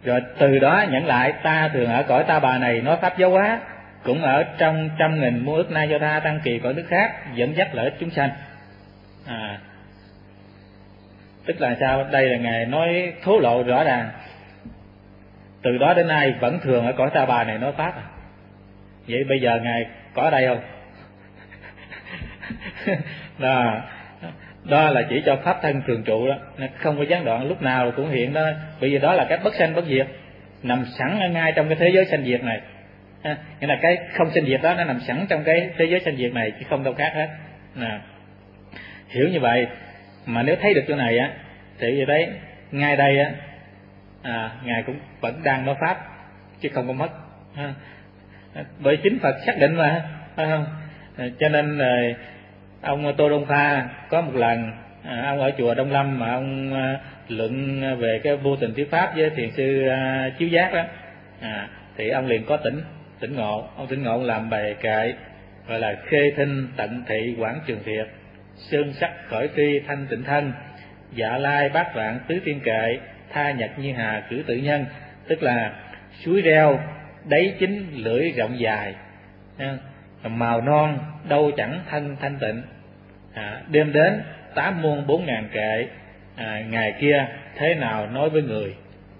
Rồi từ đó nhận lại ta thường ở cõi ta bà này nói pháp giáo hóa, cũng ở trong 100.000 muôn ức nay do tha tăng kỳ cõi nước khác, dẫn dắt lợi ích chúng sanh. Tức là sao? Đây là Ngài nói thố lộ rõ ràng. Từ đó đến nay vẫn thường ở cõi ta bà này nói pháp. Vậy bây giờ Ngài có ở đây không? Đó là chỉ cho pháp thân thường trụ đó, không có gián đoạn, lúc nào cũng hiện đó. Bởi vì đó là cái bất sanh bất diệt, nằm sẵn ở ngay trong cái thế giới sanh diệt này. Nghĩa là cái không sanh diệt đó nó nằm sẵn trong cái thế giới sanh diệt này, chứ không đâu khác hết. Hiểu như vậy mà nếu thấy được chỗ này á, thì vậy đấy, ngay đây á, Ngài cũng vẫn đang nói pháp chứ không có mất. Bởi chính Phật xác định mà, phải không? Cho nên ông Tô Đông Pha có một lần ông ở chùa Đông Lâm mà ông luận về cái vô tình thuyết pháp với thiền sư Chiếu Giác đó, thì ông liền có tỉnh ngộ. Ông tỉnh ngộ làm bài kệ gọi là khê thinh tận thị quảng trường thiệt, sơn sắc khởi phi thanh tịnh thân, dạ lai bát vạn tứ tiên kệ, tha nhật như hà cử tự nhân. Tức là suối reo đáy chính lưỡi rộng dài, màu non đâu chẳng thân thanh tịnh, đêm đến 8 muôn 4.000 kệ, ngày kia thế nào nói với người.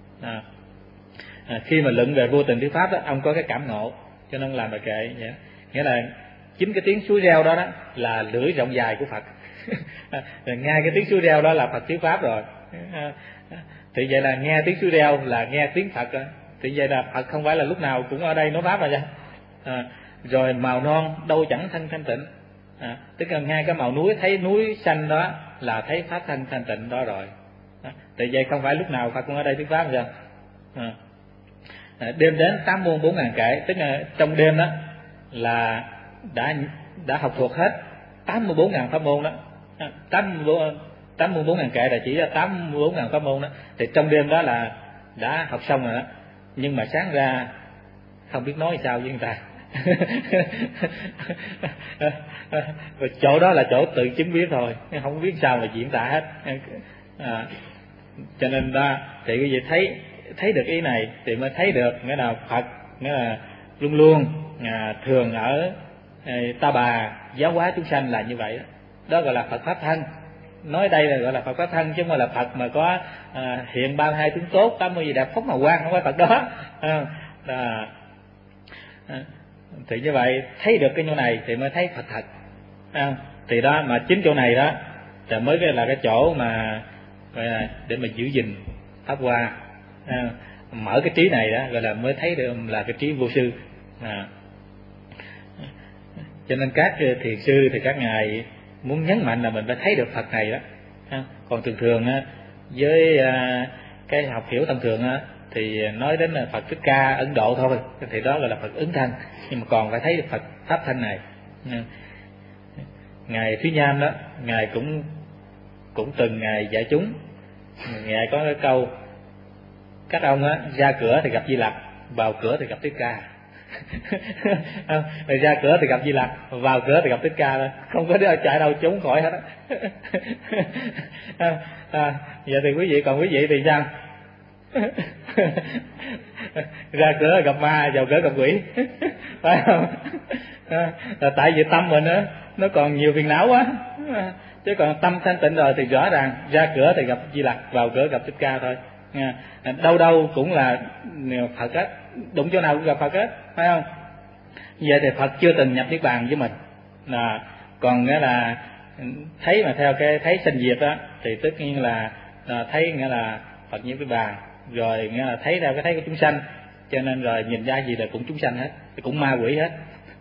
Khi mà luận về vô tình thuyết pháp đó, ông có cái cảm ngộ cho nên làm bài kệ vậy. Nghĩa là chính cái tiếng suối reo đó là lưỡi rộng dài của Phật. Nghe cái tiếng suối reo đó là Phật thuyết pháp rồi. Thì vậy là nghe tiếng suối reo là nghe tiếng Phật rồi. Thì vậy là Phật không phải là lúc nào cũng ở đây nói pháp rồi chứ. Rồi màu non đâu chẳng thân thanh tịnh, tức là ngay cái màu núi, thấy núi xanh đó là thấy pháp thân thanh tịnh đó rồi. Thì vậy không phải lúc nào Phật cũng ở đây thuyết pháp rồi. Đêm đến 8 muôn 4.000 kệ, tức là trong đêm đó là đã học thuộc hết 84.000 pháp môn đó. 84.000 kệ là chỉ là 84.000 pháp môn đó. Thì trong đêm đó là đã học xong rồi đó. Nhưng mà sáng ra không biết nói sao với người ta. Và chỗ đó là chỗ tự chứng biết thôi, không biết sao mà diễn tả hết. Cho nên đó thì cái gì thấy được ý này thì mới thấy được nghĩa là Phật nghĩa là luôn luôn thường ở ta bà giáo hóa chúng sanh là như vậy đó. Đó gọi là Phật pháp thân. Nói đây là gọi là Phật pháp thân, chứ không phải là Phật mà có hiện 32 tướng tốt 80 gì đẹp phóng hào quang, không phải Phật đó. Thì như vậy thấy được cái chỗ này thì mới thấy Phật thật. Thì đó mà chính chỗ này đó là mới là cái chỗ mà để mà giữ gìn pháp hoa, mở cái trí này đó gọi là mới thấy được là cái trí vô sư. Cho nên các thiền sư thì các ngài muốn nhấn mạnh là mình phải thấy được Phật này đó. Còn thường với cái học hiểu thông thường thì nói đến là Phật Thích Ca Ấn Độ thôi, thì đó gọi là Phật ứng thân, nhưng mà còn phải thấy được Phật pháp thân này. Ngài Thúy Nham đó, ngài cũng từng ngài dạy chúng, ngài có cái câu các ông ra cửa thì gặp Di Lặc, vào cửa thì gặp Thích Ca. Rồi ra cửa thì gặp Di Lặc, vào cửa thì gặp Thích Ca thôi, không có đứa chạy đâu trốn khỏi hết á. Vậy thì quý vị, còn quý vị thì sao? Ra cửa gặp ma, vào cửa gặp quỷ, phải không? Tại vì tâm mình nó còn nhiều phiền não quá, chứ còn tâm thanh tịnh rồi thì rõ ràng ra cửa thì gặp Di Lặc, vào cửa gặp Thích Ca thôi. Đâu đâu cũng là Phật hết, đụng chỗ nào cũng gặp Phật hết, phải không? Vậy thì Phật chưa từng nhập niết bàn với mình. Còn nghĩa là thấy mà theo cái thấy sanh diệt đó thì tất nhiên là thấy nghĩa là Phật nhập niết bàn, rồi nghĩa là thấy theo cái thấy của chúng sanh, cho nên rồi nhìn ra gì là cũng chúng sanh hết, cũng ma quỷ hết.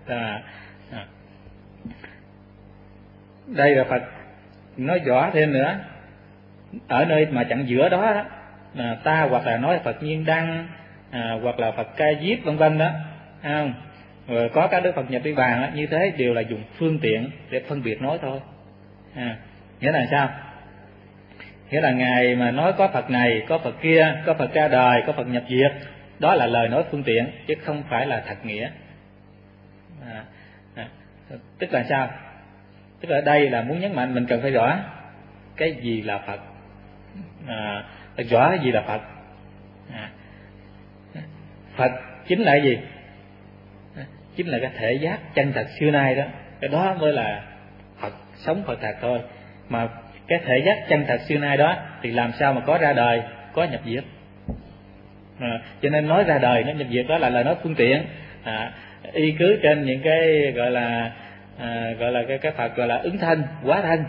Đây là Phật nói rõ thêm nữa, ở nơi mà chặn giữa đó ta hoặc là nói Phật Nhiên Đăng, hoặc là Phật Ca Diếp vân vân đó, không? Rồi có các đức Phật nhập niết bàn như thế đều là dùng phương tiện để phân biệt nói thôi. Nghĩa là sao? Nghĩa là ngài mà nói có Phật này, có Phật kia, có Phật ra đời, có Phật nhập diệt, đó là lời nói phương tiện chứ không phải là thật nghĩa. Tức là sao? Tức là ở đây là muốn nhấn mạnh mình cần phải rõ cái gì là Phật, phải rõ cái gì là Phật. Phật chính là gì? Chính là cái thể giác chân thật xưa nay đó. Cái đó mới là Phật, sống Phật thật thôi. Mà cái thể giác chân thật xưa nay đó thì làm sao mà có ra đời, có nhập diệt. Cho nên nói ra đời, nó nhập diệt đó là lời nói phương tiện, y cứ trên những cái gọi là cái Phật gọi là ứng thân, hóa thân.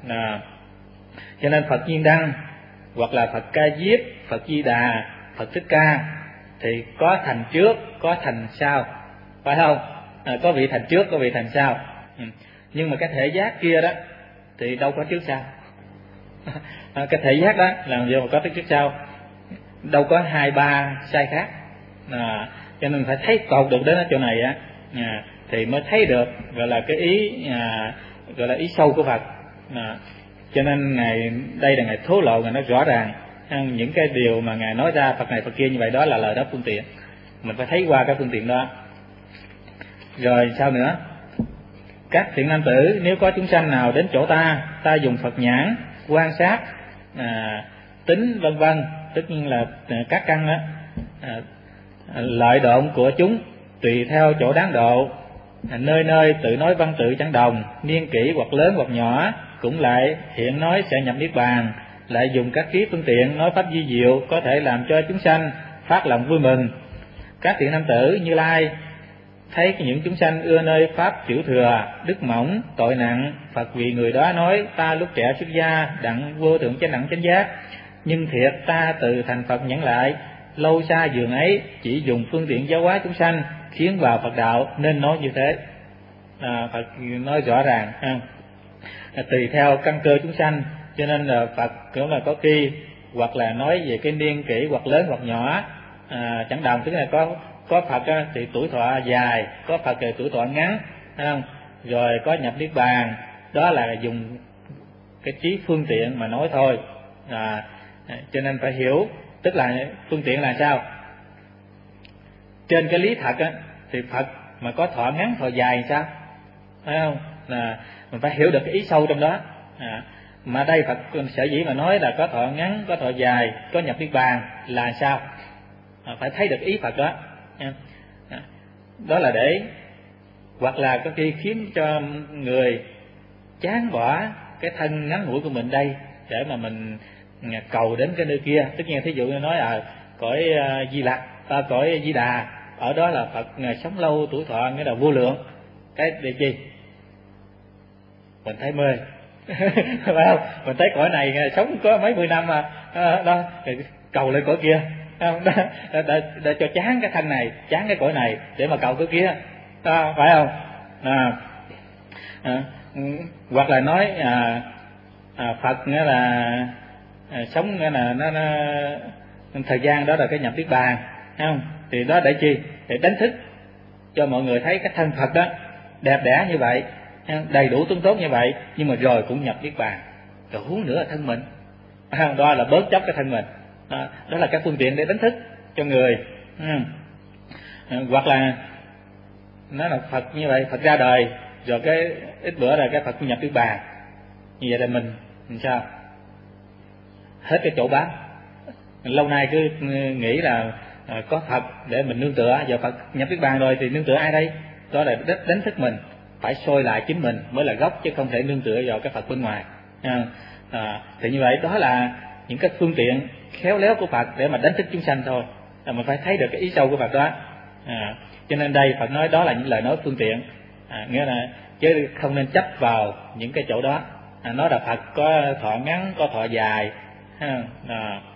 Cho nên Phật Nhiên Đăng hoặc là Phật Ca Diếp, Phật Di Đà, Phật Thích Ca thì có thành trước, có thành sau, phải không? Có vị thành trước, có vị thành sau. Nhưng mà cái thể giác kia đó thì đâu có trước sau. Cái thể giác đó làm gì mà có trước sau, đâu có hai ba sai khác. Cho nên phải thấy tột được đến ở chỗ này á, thì mới thấy được gọi là cái ý, gọi là ý sâu của Phật. Cho nên ngài đây là ngài thố lộ, ngài nói rõ ràng những cái điều mà ngài nói ra Phật này Phật kia như vậy, đó là lời đó phương tiện, mình phải thấy qua cái phương tiện đó. Rồi sao nữa? Các thiện nam tử, nếu có chúng sanh nào đến chỗ ta dùng Phật nhãn quan sát, tính vân vân, tất nhiên là các căn đó, lợi độn của chúng tùy theo chỗ đáng độ, nơi nơi tự nói văn tự chẳng đồng, niên kỷ hoặc lớn hoặc nhỏ cũng lại hiện nói sẽ nhập niết bàn, lại dùng các trí phương tiện nói pháp vi diệu có thể làm cho chúng sanh phát lòng vui mừng. Các thiện nam tử Như Lai thấy những chúng sanh ưa nơi pháp tiểu thừa, đức mỏng, tội nặng, Phật vì người đó nói ta lúc trẻ xuất gia đặng vô thượng chánh đẳng chánh giác, nhưng thiệt ta từ thành Phật nhẫn lại, lâu xa giường ấy chỉ dùng phương tiện giáo hóa chúng sanh khiến vào Phật đạo nên nói như thế. Phật nói rõ ràng tùy theo căn cơ chúng sanh, cho nên là Phật cũng là có khi hoặc là nói về cái niên kỷ hoặc lớn hoặc nhỏ, chẳng đồng, tức là có Phật thì tuổi thọ dài, có Phật thì tuổi thọ ngắn, thấy không? Rồi có nhập niết bàn, đó là dùng cái trí phương tiện mà nói thôi. Cho nên phải hiểu, tức là phương tiện là sao? Trên cái lý thật á, thì Phật mà có thọ ngắn thọ dài thì sao, thấy không? Là mình phải hiểu được cái ý sâu trong đó. Mà đây Phật sở dĩ mà nói là có thọ ngắn, có thọ dài, có nhập niết bàn là sao? Phải thấy được ý Phật đó. Đó là để hoặc là có khi khiến cho người chán bỏ cái thân ngắn ngủi của mình đây để mà mình cầu đến cái nơi kia. Tất nhiên thí dụ như nói cõi Di Lặc, cõi Di Đà, ở đó là Phật ngày sống lâu tuổi thọ nghĩa là vô lượng, cái để chi mình thấy mê phải không? Mình thấy cõi này sống có mấy mươi năm mà đó cầu lên cõi kia, để cho chán cái thân này, chán cái cõi này để mà cầu cái kia, phải không? Hoặc là nói Phật nghĩa là sống nghĩa là nó thời gian đó là cái nhập niết bàn, thấy không? Thì đó để chi? Để đánh thức cho mọi người thấy cái thân Phật đó đẹp đẽ như vậy, đầy đủ tướng tốt như vậy, nhưng mà rồi cũng nhập niết bàn, rồi huống nữa là thân mình, đó là bớt chốc cái thân mình. Đó là các phương tiện để đánh thức cho người. Hoặc là nó là Phật như vậy, Phật ra đời rồi cái ít bữa là cái Phật nhập niết bàn, như vậy là mình sao? Hết cái chỗ bám, lâu nay cứ nghĩ là có Phật để mình nương tựa, giờ Phật nhập niết bàn rồi thì nương tựa ai đây? Đó là đánh thức mình phải soi lại chính mình mới là gốc, chứ không thể nương tựa vào cái Phật bên ngoài. Thì như vậy đó là những cái phương tiện khéo léo của Phật để mà đánh thức chúng sanh thôi, là mình phải thấy được cái ý sâu của Phật đó. Cho nên đây Phật nói đó là những lời nói phương tiện, nghĩa là chứ không nên chấp vào những cái chỗ đó. Nói là Phật có thọ ngắn, có thọ dài,